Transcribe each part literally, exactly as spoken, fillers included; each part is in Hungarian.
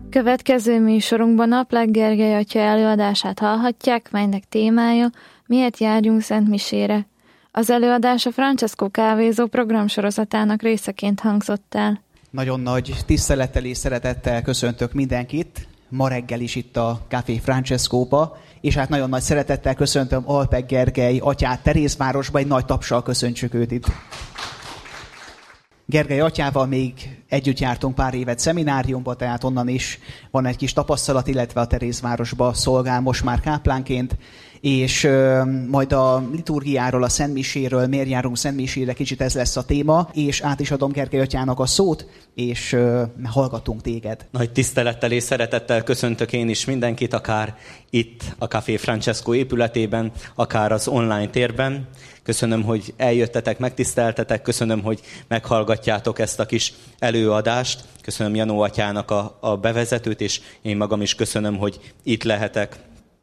Következő műsorunkban Aplák Gergely atya előadását hallhatják, melynek témája Miért járjunk szentmisére. Az előadás a Francesco kávézó programsorozatának részeként hangzott el. Nagyon nagy tisztelettel és szeretettel köszöntök mindenkit, ma reggel is itt a Café Francescóba, és hát nagyon nagy szeretettel köszöntöm Alpek Gergely atyát Terézvárosba, egy nagy tapsal köszöntsük őt itt. Gergely atyával még együtt jártunk pár évet szemináriumba, tehát onnan is van egy kis tapasztalat, illetve a Terézvárosba szolgál most már káplánként, és ö, majd a liturgiáról, a szentmiséről, miért járunk szentmisére, kicsit ez lesz a téma, és át is adom Gergely atyának a szót, és ö, hallgatunk téged. Nagy tisztelettel és szeretettel köszöntök én is mindenkit, akár itt a Café Francesco épületében, akár az online térben. Köszönöm, hogy eljöttetek, megtiszteltetek, köszönöm, hogy meghallgatjátok ezt a kis előadást. Köszönöm Janó atyának a, a bevezetőt, és én magam is köszönöm, hogy itt lehetek.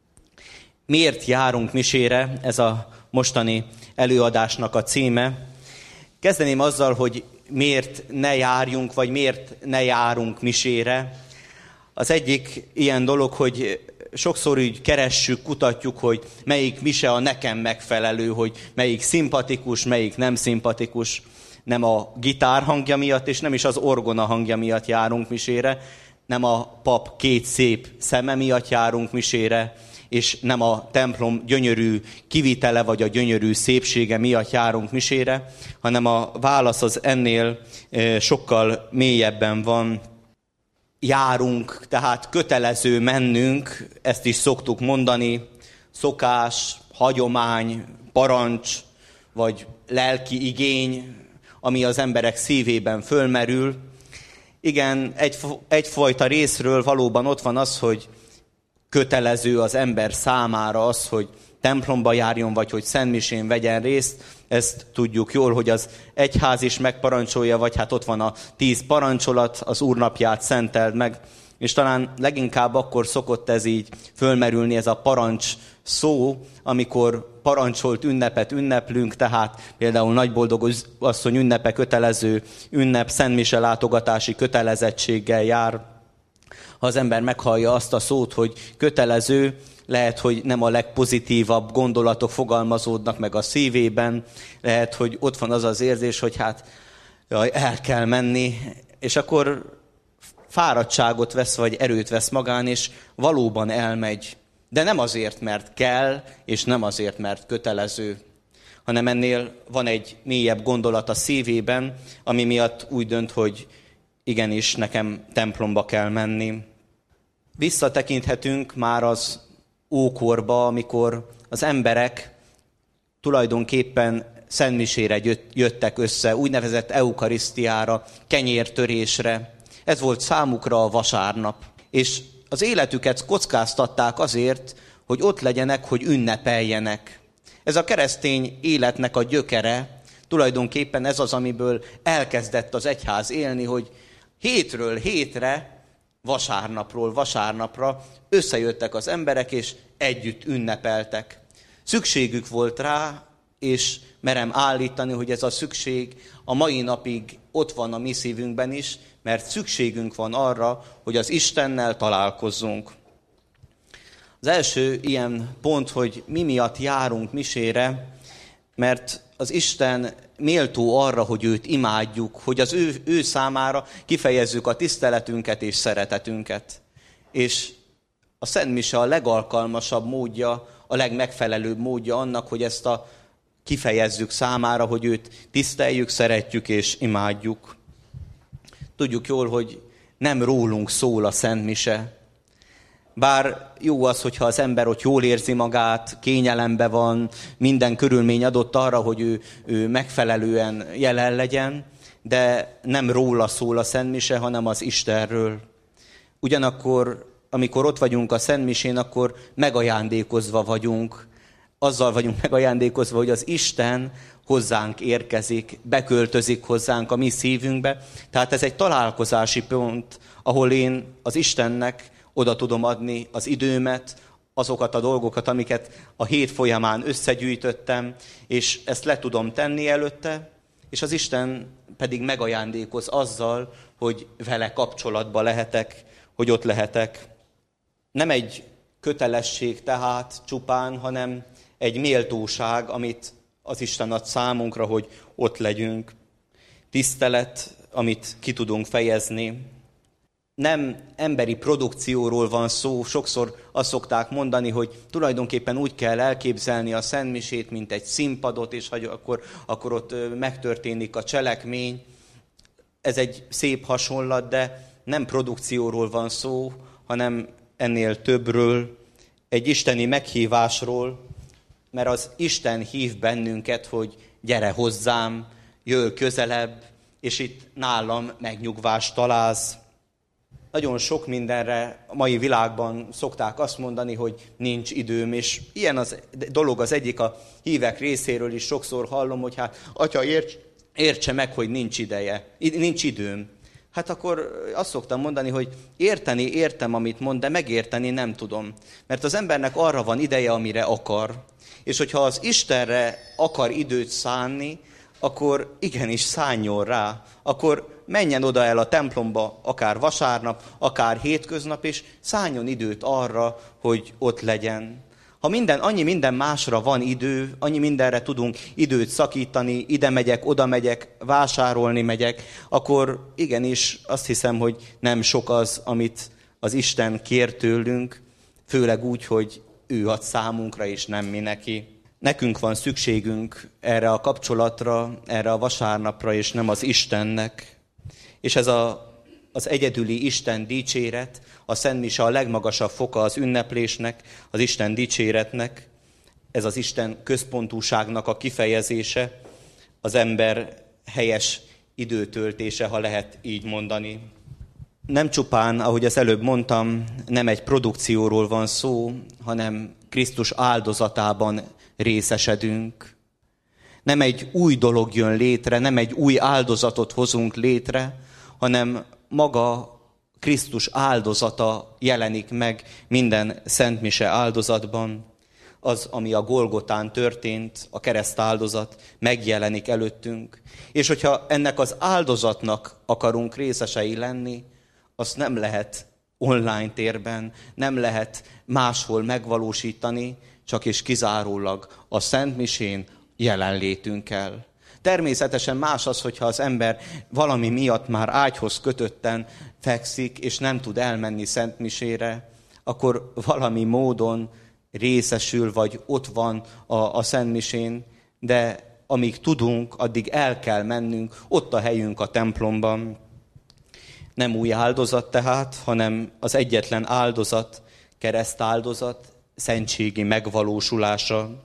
Miért járunk misére? Ez a mostani előadásnak a címe. Kezdeném azzal, hogy miért ne járjunk, vagy miért ne járunk misére. Az egyik ilyen dolog, hogy sokszor úgy keressük, kutatjuk, hogy melyik mise a nekem megfelelő, hogy melyik szimpatikus, melyik nem szimpatikus. Nem a gitár hangja miatt, és nem is az orgona hangja miatt járunk misére, nem a pap két szép szeme miatt járunk misére, és nem a templom gyönyörű kivitele, vagy a gyönyörű szépsége miatt járunk misére, hanem a válasz az ennél sokkal mélyebben van. Járunk, tehát kötelező mennünk, ezt is szoktuk mondani, szokás, hagyomány, parancs, vagy lelki igény, ami az emberek szívében fölmerül. Igen, egy, egyfajta részről valóban ott van az, hogy kötelező az ember számára az, hogy templomba járjon, vagy hogy szentmisén vegyen részt. Ezt tudjuk jól, hogy az egyház is megparancsolja, vagy hát ott van a tíz parancsolat, az Úrnapját szenteld meg. És talán leginkább akkor szokott ez így fölmerülni, ez a parancs szó, amikor parancsolt ünnepet ünneplünk, tehát például Nagyboldog asszony ünnepe kötelező ünnep, szentmise látogatási kötelezettséggel jár. Ha az ember meghallja azt a szót, hogy kötelező, lehet, hogy nem a legpozitívabb gondolatok fogalmazódnak meg a szívében, lehet, hogy ott van az az érzés, hogy hát jaj, el kell menni, és akkor fáradtságot vesz, vagy erőt vesz magán, és valóban elmegy. De nem azért, mert kell, és nem azért, mert kötelező, hanem ennél van egy mélyebb gondolat a szívében, ami miatt úgy dönt, hogy igenis, nekem templomba kell menni. Visszatekinthetünk már az ókorba, amikor az emberek tulajdonképpen szentmisére jöttek össze, úgynevezett eukarisztiára, kenyértörésre. Ez volt számukra a vasárnap. És az életüket kockáztatták azért, hogy ott legyenek, hogy ünnepeljenek. Ez a keresztény életnek a gyökere, tulajdonképpen ez az, amiből elkezdett az egyház élni, hogy hétről hétre, vasárnapról vasárnapra összejöttek az emberek, és együtt ünnepeltek. Szükségük volt rá, és merem állítani, hogy ez a szükség a mai napig ott van a mi szívünkben is, mert szükségünk van arra, hogy az Istennel találkozzunk. Az első ilyen pont, hogy mi miatt járunk misére, mert az Isten méltó arra, hogy őt imádjuk, hogy az ő, ő számára kifejezzük a tiszteletünket és szeretetünket. És a szentmise a legalkalmasabb módja, a legmegfelelőbb módja annak, hogy ezt a kifejezzük számára, hogy őt tiszteljük, szeretjük és imádjuk. Tudjuk jól, hogy nem rólunk szól a szentmise. Bár jó az, hogyha az ember ott jól érzi magát, kényelemben van, minden körülmény adott arra, hogy ő, ő megfelelően jelen legyen, de nem róla szól a szentmise, hanem az Istenről. Ugyanakkor, amikor ott vagyunk a szentmisén, akkor megajándékozva vagyunk. Azzal vagyunk megajándékozva, hogy az Isten hozzánk érkezik, beköltözik hozzánk a mi szívünkbe. Tehát ez egy találkozási pont, ahol én az Istennek oda tudom adni az időmet, azokat a dolgokat, amiket a hét folyamán összegyűjtöttem, és ezt le tudom tenni előtte, és az Isten pedig megajándékoz azzal, hogy vele kapcsolatba lehetek, hogy ott lehetek. Nem egy kötelesség tehát csupán, hanem egy méltóság, amit az Isten ad számunkra, hogy ott legyünk. Tisztelet, amit ki tudunk fejezni. Nem emberi produkcióról van szó, sokszor azt szokták mondani, hogy tulajdonképpen úgy kell elképzelni a szentmisét, mint egy színpadot, és hogy akkor, akkor ott megtörténik a cselekmény. Ez egy szép hasonlat, de nem produkcióról van szó, hanem ennél többről, egy isteni meghívásról, mert az Isten hív bennünket, hogy gyere hozzám, jöjj közelebb, és itt nálam megnyugvást találsz. Nagyon sok mindenre a mai világban szokták azt mondani, hogy nincs időm, és ilyen az dolog az egyik a hívek részéről is sokszor hallom, hogy hát atya, érts, értse meg, hogy nincs ideje, nincs időm. Hát akkor azt szoktam mondani, hogy érteni értem, amit mond, de megérteni nem tudom. Mert az embernek arra van ideje, amire akar. És hogyha az Istenre akar időt szánni, akkor igenis szálljon rá. Akkor menjen oda el a templomba, akár vasárnap, akár hétköznap, és szálljon időt arra, hogy ott legyen. Ha minden, annyi minden másra van idő, annyi mindenre tudunk időt szakítani, ide megyek, oda megyek, vásárolni megyek, akkor igenis azt hiszem, hogy nem sok az, amit az Isten kér tőlünk, főleg úgy, hogy ő ad számunkra, és nem mi neki. Nekünk van szükségünk erre a kapcsolatra, erre a vasárnapra, és nem az Istennek. És ez a, az egyedüli Isten dicséret, a szentmise a legmagasabb foka az ünneplésnek, az Isten dicséretnek. Ez az Isten központúságnak a kifejezése, az ember helyes időtöltése, ha lehet így mondani. Nem csupán, ahogy az előbb mondtam, nem egy produkcióról van szó, hanem Krisztus áldozatában részesedünk. Nem egy új dolog jön létre, nem egy új áldozatot hozunk létre, hanem maga Krisztus áldozata jelenik meg minden szentmise áldozatban. Az, ami a Golgotán történt, a kereszt áldozat megjelenik előttünk. És hogyha ennek az áldozatnak akarunk részesei lenni, azt nem lehet online térben, nem lehet máshol megvalósítani, csak és kizárólag a szentmisén jelenlétünkkel. Természetesen más az, hogyha az ember valami miatt már ágyhoz kötötten fekszik, és nem tud elmenni szentmisére, akkor valami módon részesül, vagy ott van a, a szentmisén, de amíg tudunk, addig el kell mennünk, ott a helyünk a templomban. Nem új áldozat tehát, hanem az egyetlen áldozat, keresztáldozat, szentségi megvalósulása.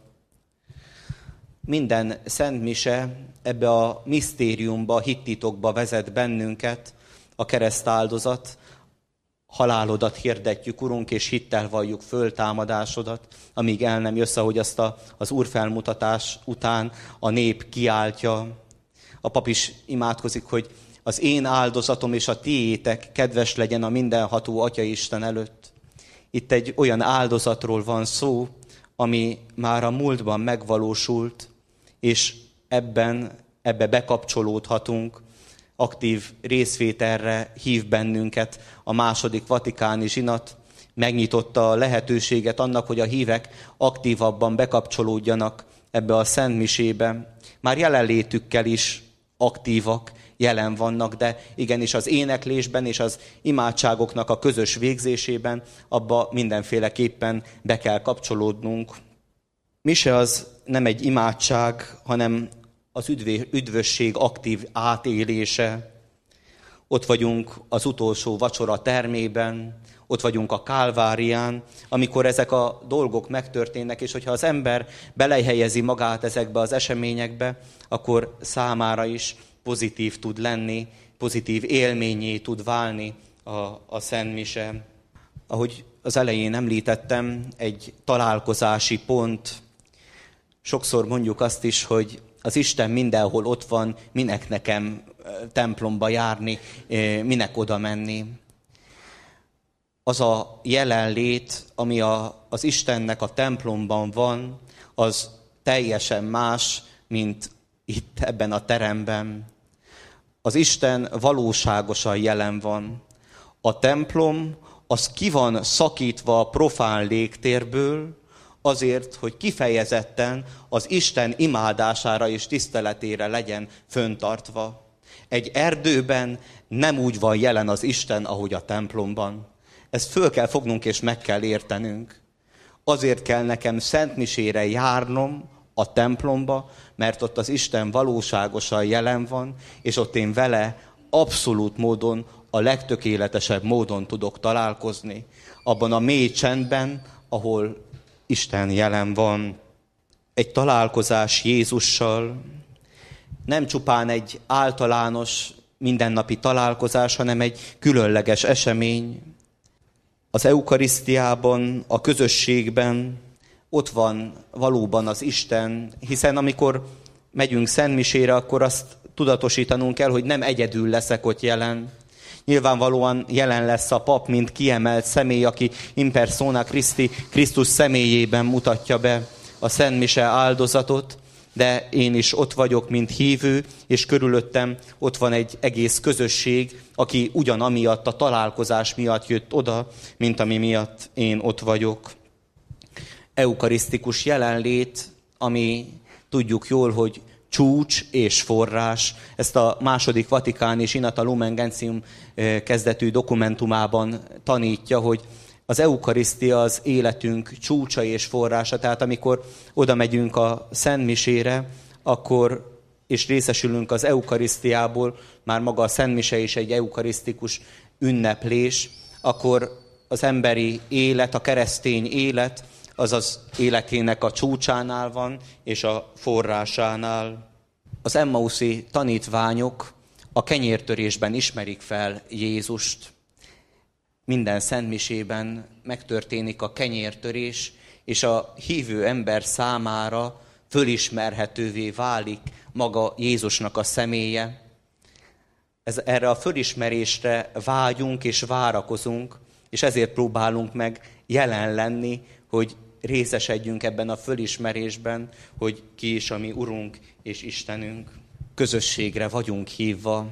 Minden szentmise ebbe a misztériumba, hittitokba vezet bennünket, a keresztáldozat. Halálodat hirdetjük, Urunk, és hittel valljuk föltámadásodat, amíg el nem jössz, ahogy azt a, az úrfelmutatás után a nép kiáltja. A pap is imádkozik, hogy az én áldozatom és a tiétek kedves legyen a mindenható Atya Isten előtt. Itt egy olyan áldozatról van szó, ami már a múltban megvalósult, és ebben, ebbe bekapcsolódhatunk. Aktív részvételre hív bennünket a második vatikáni zsinat. Megnyitotta a lehetőséget annak, hogy a hívek aktívabban bekapcsolódjanak ebbe a szentmisébe. Már jelenlétükkel is aktívak, jelen vannak, de igenis az éneklésben és az imádságoknak a közös végzésében abba mindenféleképpen be kell kapcsolódnunk. Mise az nem egy imádság, hanem az üdvösség aktív átélése. Ott vagyunk az utolsó vacsora termében, ott vagyunk a Kálvárián, amikor ezek a dolgok megtörténnek, és hogyha az ember belehelyezi magát ezekbe az eseményekbe, akkor számára is pozitív tud lenni, pozitív élményé tud válni a, a szentmise. Ahogy az elején említettem, egy találkozási pont. Sokszor mondjuk azt is, hogy az Isten mindenhol ott van, minek nekem templomba járni, minek oda menni. Az a jelenlét, ami a, az Istennek a templomban van, az teljesen más, mint itt ebben a teremben. Az Isten valóságosan jelen van. A templom az ki van szakítva a profán légtérből, azért, hogy kifejezetten az Isten imádására és tiszteletére legyen föntartva. Egy erdőben nem úgy van jelen az Isten, ahogy a templomban. Ezt föl kell fognunk és meg kell értenünk. Azért kell nekem szentmisére járnom a templomba, mert ott az Isten valóságosan jelen van, és ott én vele abszolút módon, a legtökéletesebb módon tudok találkozni. Abban a mély csendben, ahol Isten jelen van. Egy találkozás Jézussal nem csupán egy általános, mindennapi találkozás, hanem egy különleges esemény. Az eukarisztiában, a közösségben ott van valóban az Isten, hiszen amikor megyünk szentmisére, akkor azt tudatosítanunk kell, hogy nem egyedül leszek ott jelen. Nyilvánvalóan jelen lesz a pap, mint kiemelt személy, aki in persona Christi, Krisztus személyében mutatja be a szentmise áldozatot, de én is ott vagyok, mint hívő, és körülöttem ott van egy egész közösség, aki ugyanamiatt, a találkozás miatt jött oda, mint ami miatt én ott vagyok. Eukarisztikus jelenlét, ami tudjuk jól, hogy csúcs és forrás. Ezt a második vatikáni Synata Lumen Gentium kezdetű dokumentumában tanítja, hogy az eukarisztia az életünk csúcsa és forrása. Tehát amikor oda megyünk a szentmisére, akkor, és részesülünk az eukarisztiából, már maga a szentmise is egy eukarisztikus ünneplés, akkor az emberi élet, a keresztény élet, az az életének a csúcsánál van, és a forrásánál. Az emmauszi tanítványok a kenyértörésben ismerik fel Jézust. Minden szentmisében megtörténik a kenyértörés, és a hívő ember számára fölismerhetővé válik maga Jézusnak a személye. Ez, erre a fölismerésre vágyunk és várakozunk, és ezért próbálunk meg jelen lenni, hogy részesedjünk ebben a fölismerésben, hogy ki is a mi Urunk és Istenünk. Közösségre vagyunk hívva.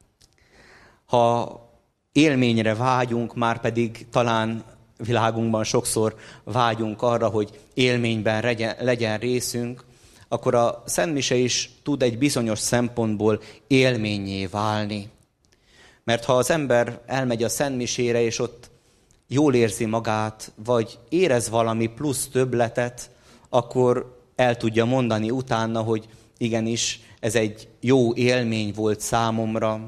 Ha élményre vágyunk, már pedig talán világunkban sokszor vágyunk arra, hogy élményben legyen, legyen részünk, akkor a szentmise is tud egy bizonyos szempontból élménnyé válni. Mert ha az ember elmegy a szentmisére, és ott jól érzi magát, vagy érez valami plusz többletet, akkor el tudja mondani utána, hogy igenis, ez egy jó élmény volt számomra.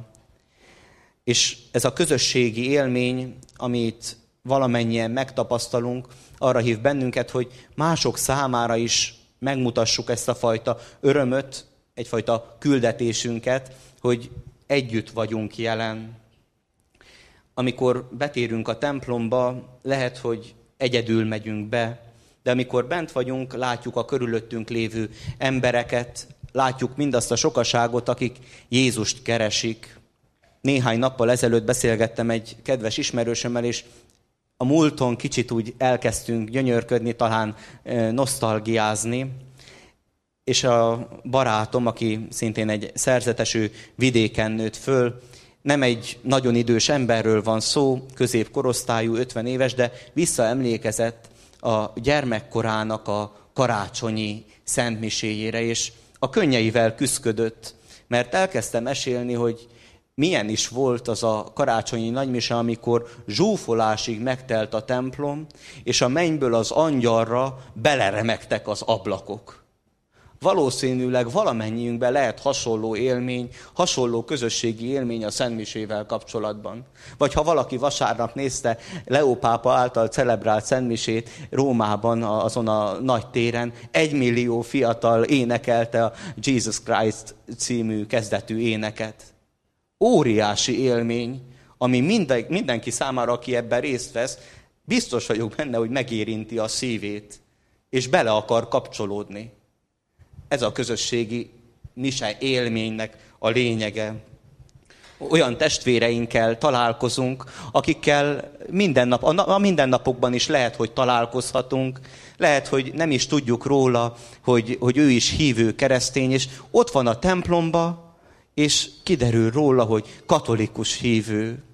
És ez a közösségi élmény, amit valamennyien megtapasztalunk, arra hív bennünket, hogy mások számára is megmutassuk ezt a fajta örömöt, egyfajta küldetésünket, hogy együtt vagyunk jelen. Amikor betérünk a templomba, lehet, hogy egyedül megyünk be, de amikor bent vagyunk, látjuk a körülöttünk lévő embereket, látjuk mindazt a sokaságot, akik Jézust keresik. Néhány nappal ezelőtt beszélgettem egy kedves ismerősömmel, és a múlton kicsit úgy elkezdtünk gyönyörködni, talán nosztalgiázni, és a barátom, aki szintén egy szerzetes, ő vidéken nőtt föl, nem egy nagyon idős emberről van szó, középkorosztályú, ötven éves, de visszaemlékezett a gyermekkorának a karácsonyi szentmiséjére, és a könnyeivel küszködött, mert elkezdtem mesélni, hogy milyen is volt az a karácsonyi nagymise, amikor zsúfolásig megtelt a templom, és a mennyből az angyalra beleremegtek az ablakok. Valószínűleg valamennyiünkben lehet hasonló élmény, hasonló közösségi élmény a szentmisével kapcsolatban. Vagy ha valaki vasárnap nézte Leó pápa által celebrált szentmisét Rómában, azon a nagy téren, egymillió fiatal énekelte a Jesus Christ című kezdetű éneket. Óriási élmény, ami minden, mindenki számára, aki ebben részt vesz, biztos vagyok benne, hogy megérinti a szívét, és bele akar kapcsolódni. Ez a közösségi mise élménynek a lényege. Olyan testvéreinkkel találkozunk, akikkel minden nap, a mindennapokban is lehet, hogy találkozhatunk, lehet, hogy nem is tudjuk róla, hogy, hogy ő is hívő keresztény, és ott van a templomba, és kiderül róla, hogy katolikus hívő.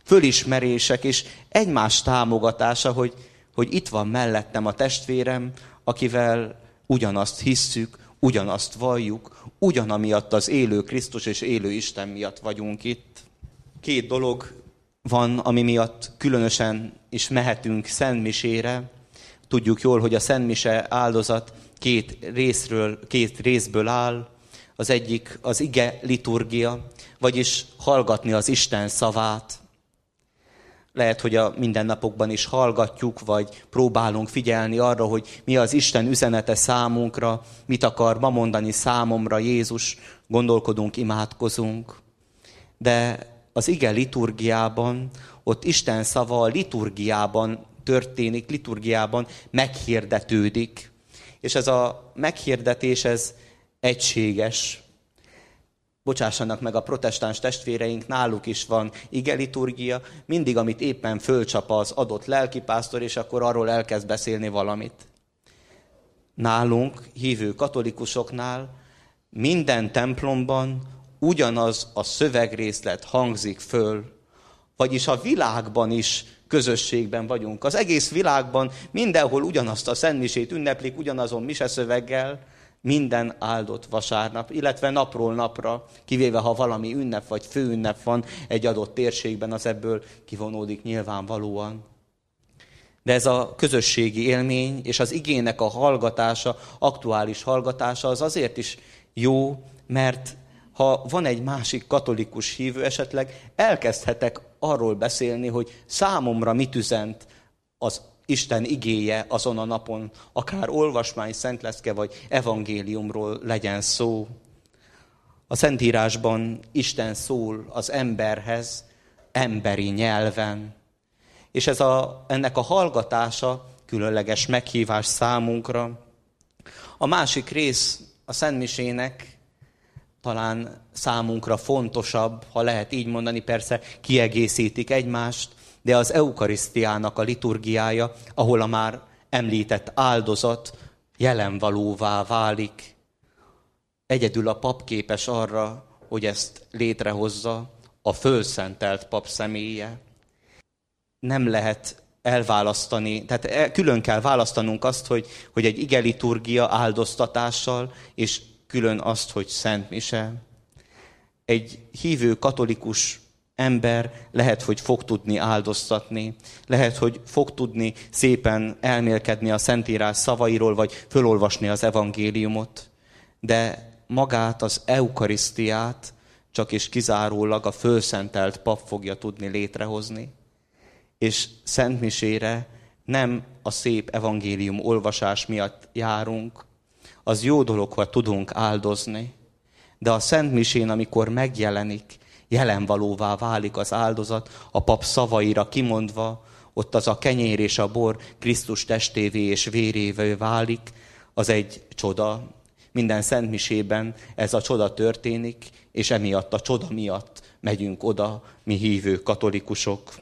fölismerések és egymás támogatása, hogy, hogy itt van mellettem a testvérem, akivel ugyanazt hisszük, ugyanazt valljuk, ugyanamiatt az élő Krisztus és élő Isten miatt vagyunk itt. Két dolog van, ami miatt különösen is mehetünk szentmisére. Tudjuk jól, hogy a szentmise áldozat két részről, két részből áll. Az egyik az ige liturgia, vagyis hallgatni az Isten szavát. Lehet, hogy a mindennapokban is hallgatjuk, vagy próbálunk figyelni arra, hogy mi az Isten üzenete számunkra, mit akar ma mondani számomra Jézus, gondolkodunk, imádkozunk. De az ige liturgiában, ott Isten szava a liturgiában történik, liturgiában meghirdetődik. És ez a meghirdetés, ez egységes. Bocsássanak meg a protestáns testvéreink, náluk is van ige liturgia, mindig, amit éppen fölcsap az adott lelkipásztor, és akkor arról elkezd beszélni valamit. Nálunk, hívő katolikusoknál minden templomban ugyanaz a szövegrészlet hangzik föl, vagyis a világban is közösségben vagyunk. Az egész világban mindenhol ugyanazt a szentmisét ünneplik, ugyanazon miseszöveggel, minden áldott vasárnap, illetve napról napra, kivéve ha valami ünnep vagy főünnep van egy adott térségben, az ebből kivonódik nyilvánvalóan. De ez a közösségi élmény és az igének a hallgatása, aktuális hallgatása az azért is jó, mert ha van egy másik katolikus hívő, esetleg elkezdhetek arról beszélni, hogy számomra mit üzent az Isten igéje azon a napon, akár olvasmány, szentleszke vagy evangéliumról legyen szó. A Szentírásban Isten szól az emberhez emberi nyelven. És ez a, ennek a hallgatása különleges meghívás számunkra. A másik rész a szentmisének talán számunkra fontosabb, ha lehet így mondani, persze kiegészítik egymást, de az eukarisztiának a liturgiája, ahol a már említett áldozat jelenvalóvá válik. Egyedül a pap képes arra, hogy ezt létrehozza, a fölszentelt pap személye. Nem lehet elválasztani, tehát külön kell választanunk azt, hogy, hogy egy ige liturgia áldoztatással, és külön azt, hogy szentmise. Egy hívő katolikus ember lehet, hogy fog tudni áldoztatni, lehet, hogy fog tudni szépen elmélkedni a Szentírás szavairól, vagy fölolvasni az evangéliumot, de magát, az eukarisztiát csak és kizárólag a fölszentelt pap fogja tudni létrehozni. És szentmisére nem a szép evangélium olvasás miatt járunk, az jó dolog, ha tudunk áldozni, de a szentmisén, amikor megjelenik, jelenvalóvá válik az áldozat, a pap szavaira kimondva, ott az a kenyér és a bor Krisztus testévé és vérévé válik, az egy csoda. Minden szentmisében ez a csoda történik, és emiatt a csoda miatt megyünk oda, mi hívő katolikusok.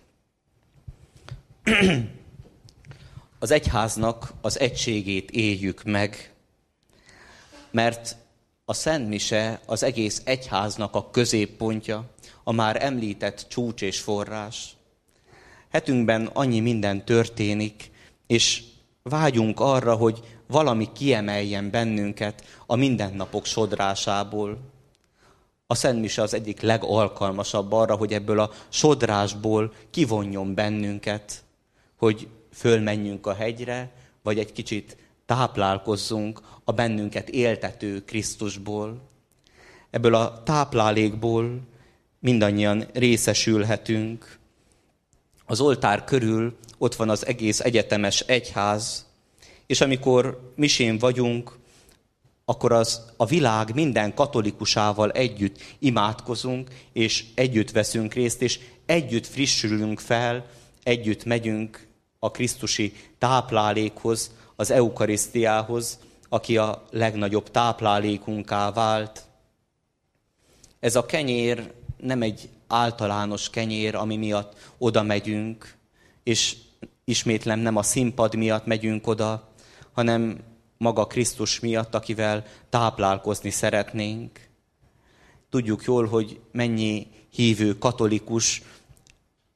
Az egyháznak az egységét éljük meg, mert a szentmise az egész egyháznak a középpontja, a már említett csúcs és forrás. Hetünkben annyi minden történik, és vágyunk arra, hogy valami kiemeljen bennünket a mindennapok sodrásából. A szentmise az egyik legalkalmasabb arra, hogy ebből a sodrásból kivonjon bennünket, hogy fölmenjünk a hegyre, vagy egy kicsit táplálkozzunk a bennünket éltető Krisztusból. Ebből a táplálékból mindannyian részesülhetünk. Az oltár körül ott van az egész egyetemes egyház, és amikor misén vagyunk, akkor az a világ minden katolikusával együtt imádkozunk, és együtt veszünk részt, és együtt frissülünk fel, együtt megyünk a krisztusi táplálékhoz, az eukarisztiához, aki a legnagyobb táplálékunká vált. Ez a kenyér nem egy általános kenyér, ami miatt oda megyünk, és ismétlem nem a színpad miatt megyünk oda, hanem maga Krisztus miatt, akivel táplálkozni szeretnénk. Tudjuk jól, hogy mennyi hívő katolikus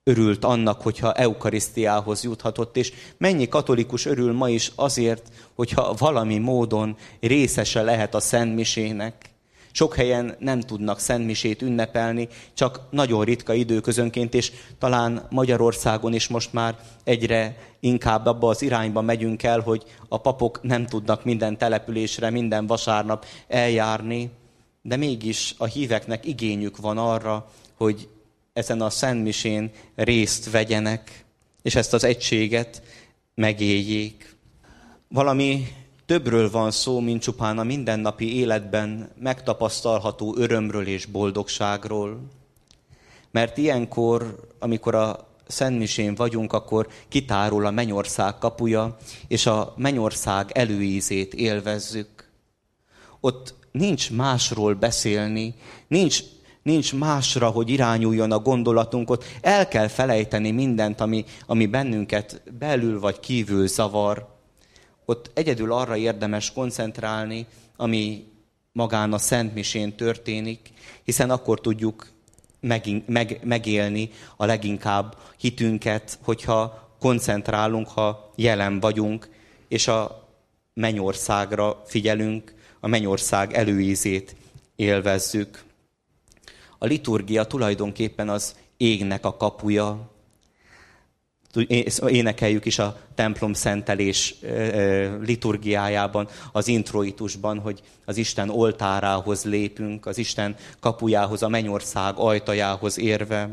örült annak, hogyha eukarisztiához juthatott, és mennyi katolikus örül ma is azért, hogyha valami módon részese lehet a szentmisének. Sok helyen nem tudnak szentmisét ünnepelni, csak nagyon ritka időközönként, és talán Magyarországon is most már egyre inkább abba az irányba megyünk el, hogy a papok nem tudnak minden településre, minden vasárnap eljárni, de mégis a híveknek igényük van arra, hogy ezen a szentmisén részt vegyenek, és ezt az egységet megéljék. Valami többről van szó, mint csupán a mindennapi életben megtapasztalható örömről és boldogságról. Mert ilyenkor, amikor a szentmisén vagyunk, akkor kitárul a mennyország kapuja, és a mennyország előízét élvezzük. Ott nincs másról beszélni, nincs Nincs másra, hogy irányuljon a gondolatunk, ott el kell felejteni mindent, ami, ami bennünket belül vagy kívül zavar. Ott egyedül arra érdemes koncentrálni, ami magán a szentmisén történik, hiszen akkor tudjuk meg, meg, megélni a leginkább hitünket, hogyha koncentrálunk, ha jelen vagyunk, és a mennyországra figyelünk, a mennyország előízét élvezzük. A liturgia tulajdonképpen az égnek a kapuja. Énekeljük is a templom szentelés liturgiájában, az introitusban, hogy az Isten oltárához lépünk, az Isten kapujához, a mennyország ajtajához érve.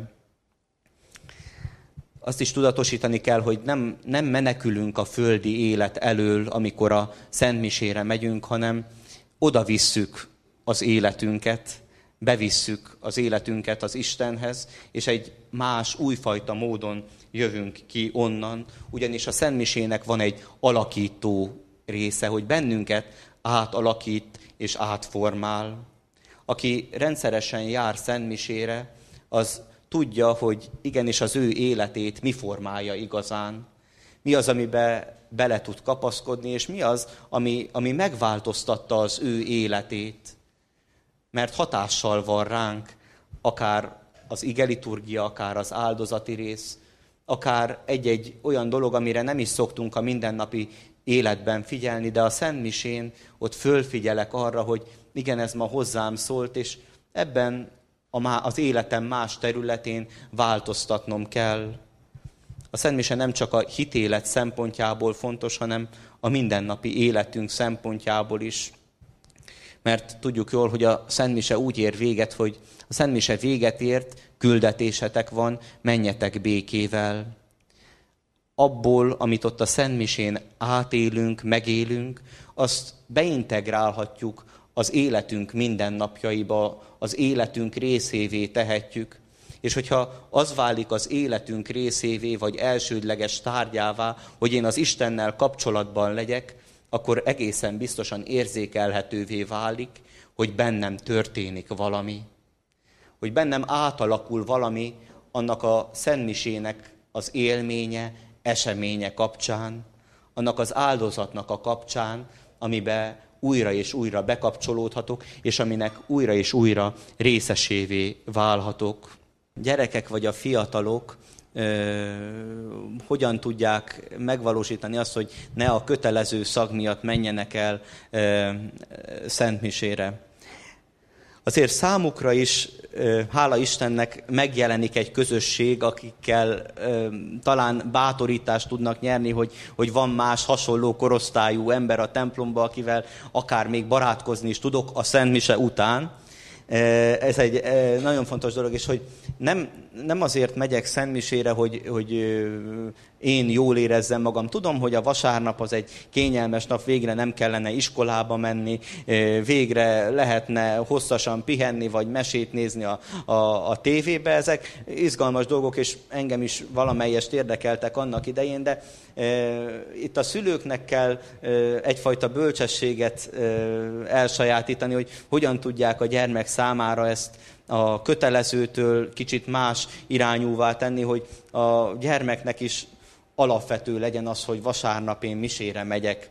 Azt is tudatosítani kell, hogy nem, nem menekülünk a földi élet elől, amikor a szentmisére megyünk, hanem oda visszük az életünket, bevisszük az életünket az Istenhez, és egy más, újfajta módon jövünk ki onnan, ugyanis a szentmisének van egy alakító része, hogy bennünket átalakít és átformál. Aki rendszeresen jár szentmisére, az tudja, hogy igenis az ő életét mi formálja igazán. Mi az, amiben bele tud kapaszkodni, és mi az, ami, ami megváltoztatta az ő életét. Mert hatással van ránk, akár az igeliturgia, akár az áldozati rész, akár egy-egy olyan dolog, amire nem is szoktunk a mindennapi életben figyelni, de a szentmisén ott fölfigyelek arra, hogy igen, ez ma hozzám szólt, és ebben az életem más területén változtatnom kell. A szentmise nem csak a hitélet szempontjából fontos, hanem a mindennapi életünk szempontjából is. Mert tudjuk jól, hogy a szentmise úgy ér véget, hogy a szentmise véget ért, küldetésetek van, menjetek békével. Abból, amit ott a szentmisén átélünk, megélünk, azt beintegrálhatjuk az életünk mindennapjaiba, az életünk részévé tehetjük. És hogyha az válik az életünk részévé, vagy elsődleges tárgyává, hogy én az Istennel kapcsolatban legyek, akkor egészen biztosan érzékelhetővé válik, hogy bennem történik valami. Hogy bennem átalakul valami annak a szentmisének az élménye, eseménye kapcsán, annak az áldozatnak a kapcsán, amiben újra és újra bekapcsolódhatok, és aminek újra és újra részesévé válhatok. Gyerekek vagy a fiatalok ö, hogyan tudják megvalósítani azt, hogy ne a kötelező szag miatt menjenek el ö, szentmisére. Azért számukra is, ö, hála Istennek, megjelenik egy közösség, akikkel ö, talán bátorítást tudnak nyerni, hogy, hogy van más hasonló korosztályú ember a templomban, akivel akár még barátkozni is tudok a szentmise után. Ez egy nagyon fontos dolog, és hogy nem, nem azért megyek szentmisére, hogy, hogy én jól érezzem magam. Tudom, hogy a vasárnap az egy kényelmes nap, végre nem kellene iskolába menni, végre lehetne hosszasan pihenni, vagy mesét nézni a, a, a tévébe. Ezek izgalmas dolgok, és engem is valamelyest érdekeltek annak idején, de e, itt a szülőknek kell e, egyfajta bölcsességet e, elsajátítani, hogy hogyan tudják a gyermek számára ezt a kötelezőtől kicsit más irányúvá tenni, hogy a gyermeknek is alapvető legyen az, hogy vasárnap én misére megyek.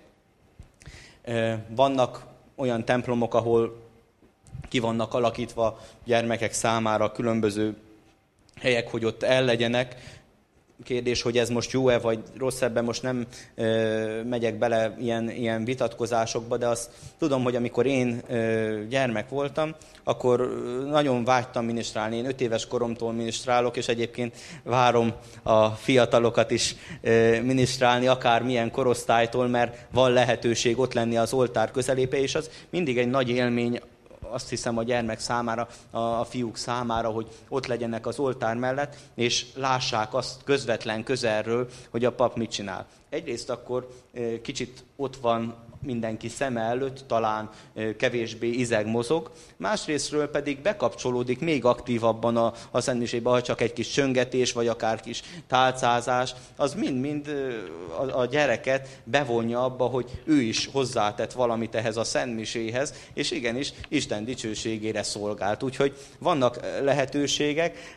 Vannak olyan templomok, ahol ki vannak alakítva gyermekek számára különböző helyek, hogy ott el legyenek. Kérdés, hogy ez most jó-e, vagy rossz, ebben most nem ö, megyek bele ilyen, ilyen vitatkozásokba, de azt tudom, hogy amikor én ö, gyermek voltam, akkor nagyon vágytam minisztrálni. Én öt éves koromtól minisztrálok, és egyébként várom a fiatalokat is ö, minisztrálni, akár milyen korosztálytól, mert van lehetőség ott lenni az oltár közelébe, és az mindig egy nagy élmény, azt hiszem a gyermek számára, a fiúk számára, hogy ott legyenek az oltár mellett, és lássák azt közvetlen közelről, hogy a pap mit csinál. Egyrészt akkor kicsit ott van mindenki szeme előtt, talán kevésbé izeg mozog, másrésztről pedig bekapcsolódik még aktívabban a, a szentmisébe, ha csak egy kis csöngetés, vagy akár kis tálcázás, az mind-mind a, a gyereket bevonja abba, hogy ő is hozzátett valamit ehhez a szentmiséhez, és igenis Isten dicsőségére szolgált. Úgyhogy vannak lehetőségek,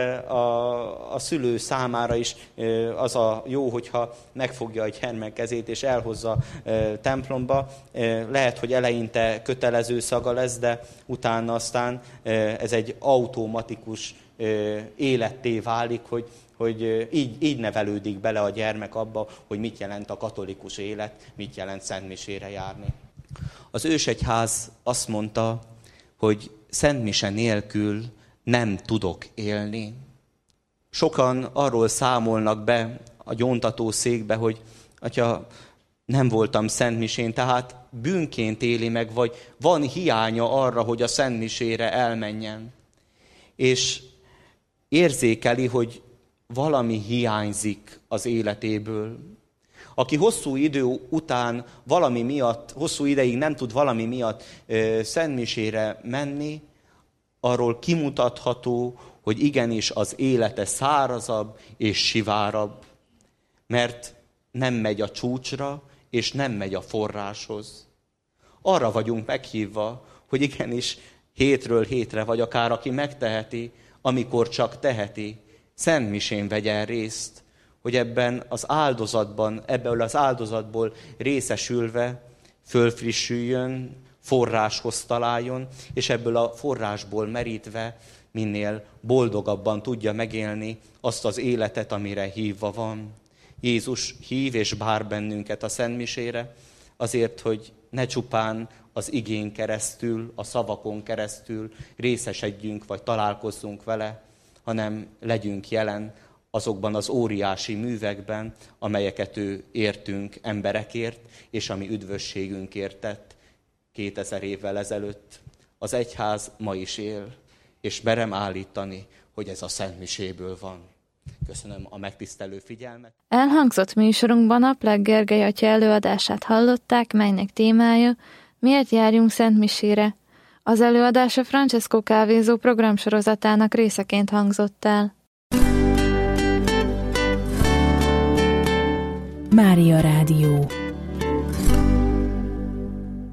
a, a szülő számára is az a jó, hogyha megfogja egy gyermek kezét, és elhozza templomba. Lehet, hogy eleinte kötelező szaga lesz, de utána aztán ez egy automatikus életté válik, hogy, hogy így, így nevelődik bele a gyermek abba, hogy mit jelent a katolikus élet, mit jelent szentmisére járni. Az ősegyház azt mondta, hogy szentmise nélkül nem tudok élni. Sokan arról számolnak be a gyóntató székbe, hogy atya, nem voltam szentmisén, tehát bűnként éli meg, vagy van hiánya arra, hogy a szentmisére elmenjen. És érzékeli, hogy valami hiányzik az életéből. Aki hosszú idő után valami miatt, hosszú ideig nem tud valami miatt ö, szentmisére menni, arról kimutatható, hogy igenis az élete szárazabb és sivárabb, mert nem megy a csúcsra, és nem megy a forráshoz. Arra vagyunk meghívva, hogy igenis hétről hétre, vagy akár aki megteheti, amikor csak teheti, szentmisén vegyen részt, hogy ebben az áldozatban, ebből az áldozatból részesülve fölfrissüljön, forráshoz találjon, és ebből a forrásból merítve minél boldogabban tudja megélni azt az életet, amire hívva van. Jézus hív és bár bennünket a szentmisére, azért, hogy ne csupán az igén keresztül, a szavakon keresztül részesedjünk, vagy találkozzunk vele, hanem legyünk jelen azokban az óriási művekben, amelyeket ő értünk emberekért, és ami üdvösségünkért tett kétezer évvel ezelőtt. Az egyház ma is él, és merem állítani, hogy ez a szentmiséből van. Köszönöm a megtisztelő figyelmet. Elhangzott műsorunkban Apleg Gergely atya előadását hallották, melynek témája Miért járjunk szentmisére? Az előadás a Francesco kávézó programsorozatának részeként hangzott el. Mária Rádió.